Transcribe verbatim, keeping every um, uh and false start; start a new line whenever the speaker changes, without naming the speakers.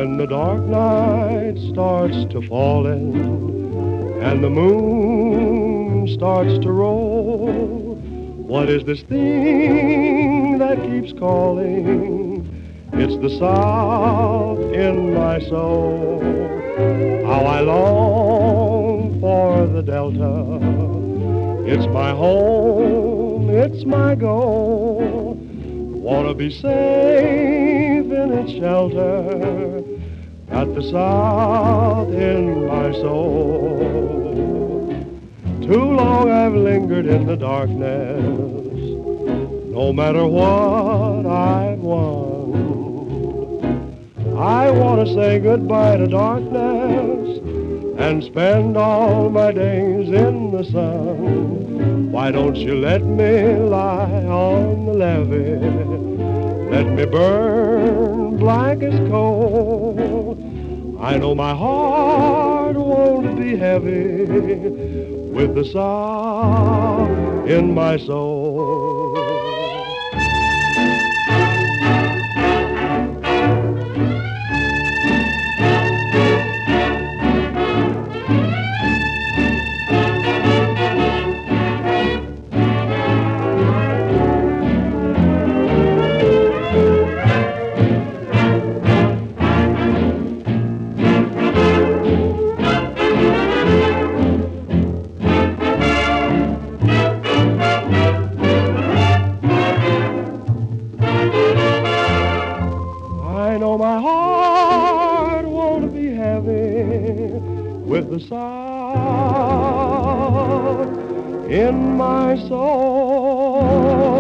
When the dark night starts to fall in and the moon starts to roll, what is this thing that keeps calling? It's the South in my soul. How I long for the Delta. It's my home, it's my goal. Wanna be safe in its shelter. Got the South in my soul. Too long I've lingered in the darkness, no matter what I've won. I want to say goodbye to darkness and spend all my days in the sun. Why don't you let me lie on the levee? Let me burn black as coal. I know my heart won't be heavy with the South in my soul. I know my heart won't be heavy with the South in my soul.